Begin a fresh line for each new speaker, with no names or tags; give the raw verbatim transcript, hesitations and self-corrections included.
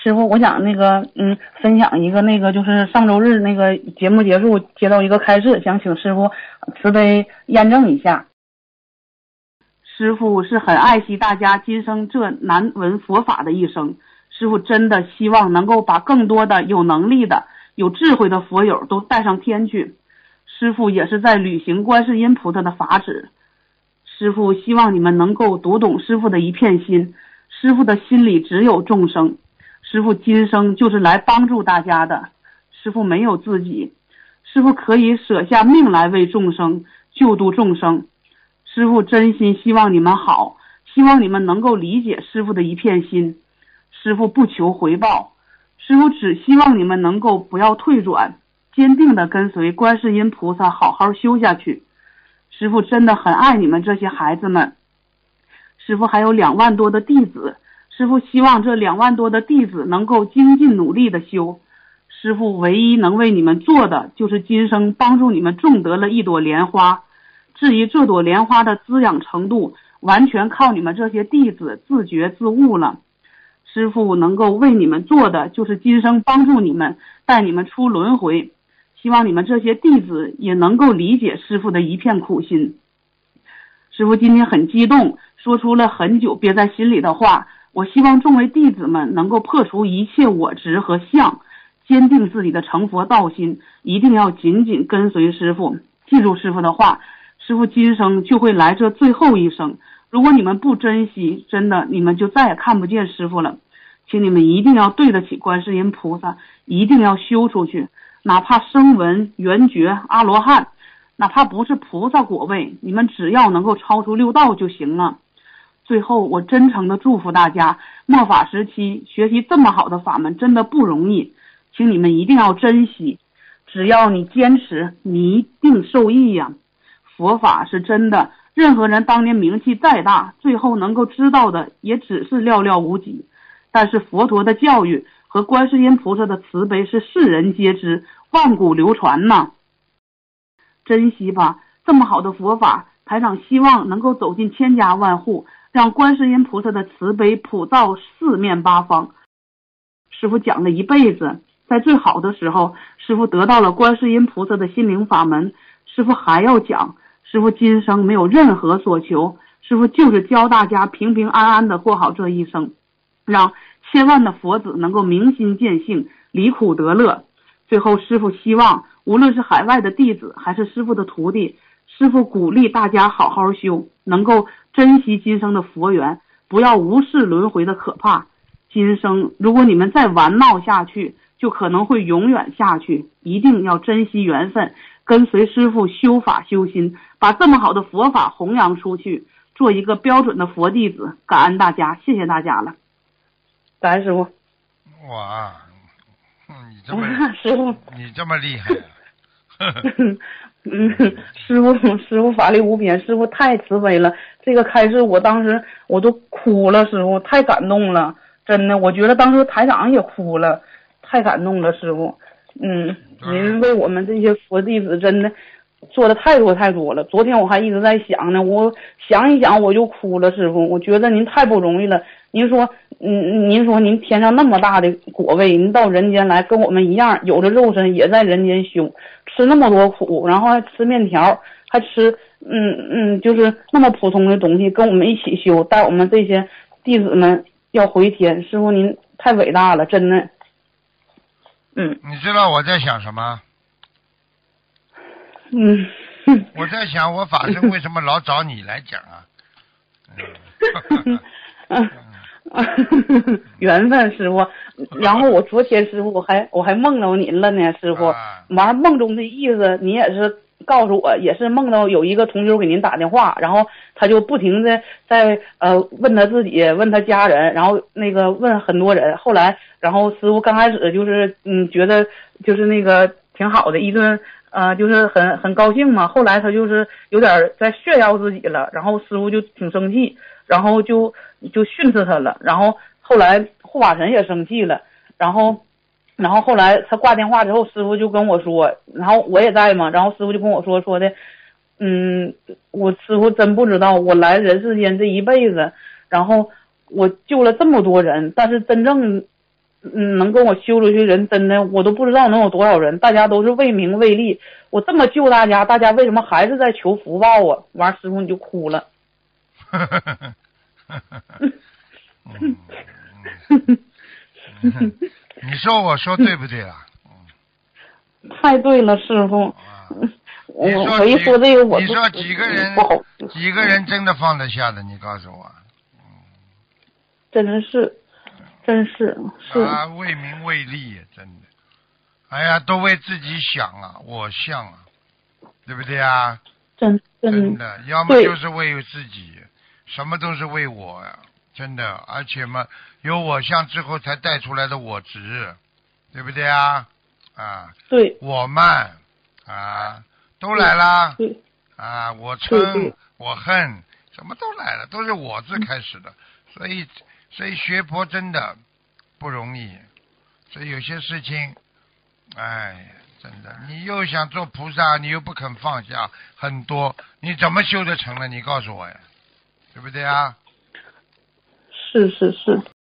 师傅，我想那个嗯分享一个那个就是上周日那个节目结束接到一个开示，想请师傅慈悲验证一下。师傅是很爱惜大家今生这难闻佛法的一生，师傅真的希望能够把更多的有能力的有智慧的佛友都带上天去。师傅也是在履行观世音菩萨的法旨，师傅希望你们能够读懂师傅的一片心，师傅的心里只有众生，师傅今生就是来帮助大家的，师傅没有自己，师傅可以舍下命来为众生救度众生。师父真心希望你们好，希望你们能够理解师父的一片心。师父不求回报，师父只希望你们能够不要退转，坚定地跟随观世音菩萨好好修下去。师父真的很爱你们这些孩子们。师父还有两万多的弟子，师父希望这两万多的弟子能够精进努力地修。师父唯一能为你们做的就是今生帮助你们种得了一朵莲花，至于这朵莲花的滋养程度，完全靠你们这些弟子自觉自悟了。师父能够为你们做的就是今生帮助你们，带你们出轮回。希望你们这些弟子也能够理解师父的一片苦心。师父今天很激动，说出了很久憋在心里的话。我希望众位弟子们能够破除一切我执和相，坚定自己的成佛道心，一定要紧紧跟随师父，记住师父的话。师父今生就会来这最后一生，如果你们不珍惜，真的你们就再也看不见师父了。请你们一定要对得起观世音菩萨，一定要修出去，哪怕声闻、缘觉、阿罗汉，哪怕不是菩萨果位，你们只要能够超出六道就行了。最后我真诚的祝福大家，末法时期学习这么好的法门真的不容易，请你们一定要珍惜，只要你坚持，你一定受益呀。佛法是真的，任何人当年名气再大，最后能够知道的也只是寥寥无几。但是佛陀的教育和观世音菩萨的慈悲是世人皆知，万古流传呐。珍惜吧，这么好的佛法，台长希望能够走进千家万户，让观世音菩萨的慈悲普照四面八方。师父讲了一辈子，在最好的时候，师父得到了观世音菩萨的心灵法门，师父还要讲，师父今生没有任何所求，师父就是教大家平平安安的过好这一生，让千万的佛子能够明心见性，离苦得乐。最后师父希望无论是海外的弟子还是师父的徒弟，师父鼓励大家好好修，能够珍惜今生的佛缘，不要无视轮回的可怕。今生如果你们再玩闹下去，就可能会永远下去，一定要珍惜缘分，跟随师父修法修心，把这么好的佛法弘扬出去，做一个标准的佛弟子。感恩大家，谢谢大家了，感恩师父。
哇，你这么
师父，
你这么厉害、啊。
嗯，师父师父法力无边，师父太慈悲了。这个开示我当时我都哭了，师父太感动了，真的，我觉得当时台长也哭了，太感动了，师父。嗯，您为我们这些佛弟子真的做的太多太多了。昨天我还一直在想呢，我想一想我就哭了，师父，我觉得您太不容易了。您说，嗯，您说您天上那么大的果位，您到人间来跟我们一样，有着肉身也在人间修，吃那么多苦，然后还吃面条，还吃，嗯嗯，就是那么普通的东西，跟我们一起修，带我们这些弟子们要回天。师父您太伟大了，真的。嗯，
你知道我在想什么？
嗯，
我在想我法身为什么老找你来讲啊？
嗯缘分，师傅。然后我昨天师傅我还我还梦到您了呢，师傅。完梦中的意思，你也是告诉我，也是梦到有一个同修给您打电话，然后他就不停的在呃问他自己，问他家人，然后那个问很多人。后来，然后师傅刚开始就是嗯觉得就是那个挺好的，一顿呃就是很很高兴嘛。后来他就是有点在炫耀自己了，然后师傅就挺生气，然后就就训斥他了。然后后来护法神也生气了，然后。然后后来他挂电话之后，师傅就跟我说，然后我也在嘛，然后师傅就跟我说说的，嗯，我师傅真不知道，我来人世间这一辈子，然后我救了这么多人，但是真正嗯，能跟我修出去人真的我都不知道能有多少人，大家都是为名为利。我这么救大家，大家为什么还是在求福报啊？完，师傅你就哭了。
嗯嗯、你说我说对不对啊？
太对了，师傅。
啊、
我
你说
我一说这个我
你说几个人
不好，
几个人真的放得下的？你告诉我。
真是，真是是。
啊，为名为利，真的。哎呀，都为自己想啊，我想啊，对不对啊？
真真
真的，要么就是为自己，什么都是为我呀，真的。而且嘛，有我相之后才带出来的我执，对不对啊？啊，
对，
我慢啊，都来了。
对，
啊，我
对
嗔
对
我恨，什么都来了，都是我字开始的。所以，所以学佛真的不容易。所以有些事情，哎，真的，你又想做菩萨，你又不肯放下很多，你怎么修得成呢？你告诉我呀，对不对啊？
是是是。